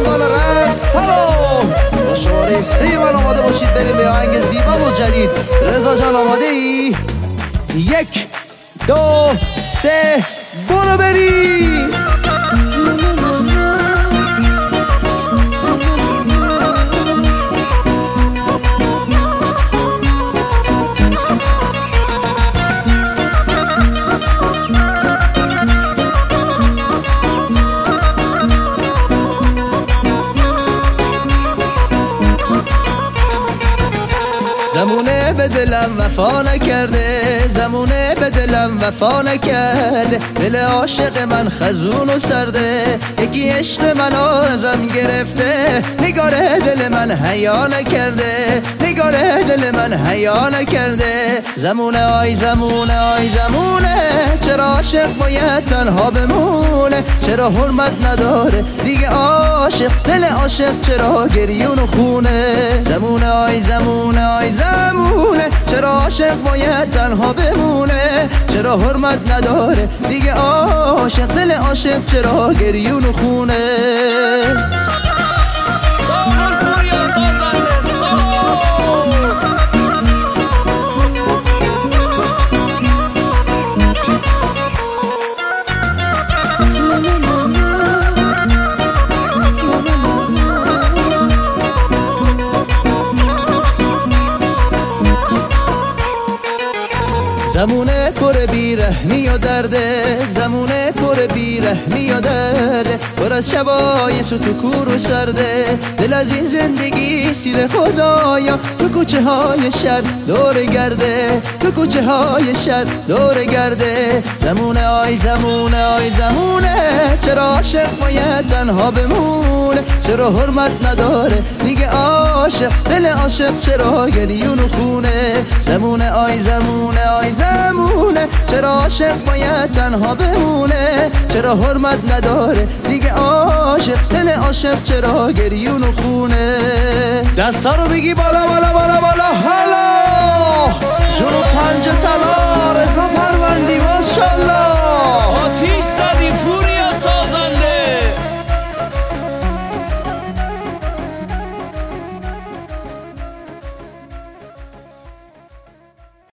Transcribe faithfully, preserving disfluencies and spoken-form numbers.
شهروندان رد سلام، با شماره سه من آماده باشید بریم به آهنگ زیبا و جدید. رضا جان آماده ای؟ یک دو سه برو بریم. زمونه به دلم وفا نکرده، زمونه به دلم وفا نکرده، دل عاشق من خزون و سرده، یکی عشق من ازم گرفته، نگاره دل من حیا نکرده، نگاره دل من حیا نکرده. زمونه آی زمونه آی زمونه، چرا عاشق باید تنها بمونه، چرا حرمت نداره دیگه عاشق، دل عاشق چرا گریون و خونه. زمونه آی زمونه آی زمونه، چرا عاشق باید تنها بمونه، چرا حرمت نداره دیگه عاشق، دل عاشق چرا گریون و خونه. سامان پوریا سازنده زمونه پر بیرحمی و درده، زمونه پر بیرحمی و درده، پر از شبای سوت و کور و سرده، دل از این زندگی سیر خدایا، تو کوچه های شهر دور گرده، تو کوچه های شهر دور گرده. زمونه آی زمونه آی زمونه، چرا عاشق باید تنها بمونه، چرا حرمت نداره دیگه عاشق، دل عاشق چرا گریون و خونه. زمونه آی زمونه آی زمونه، چرا عاشق باید تنها بمونه، چرا حرمت نداره دیگه عاشق، دل عاشق چرا گریون و خونه. دستا رو بگی بالا بالا بالا بالا حالا، جنوب پنج سلا رضا پروندی ماشالله. آتیش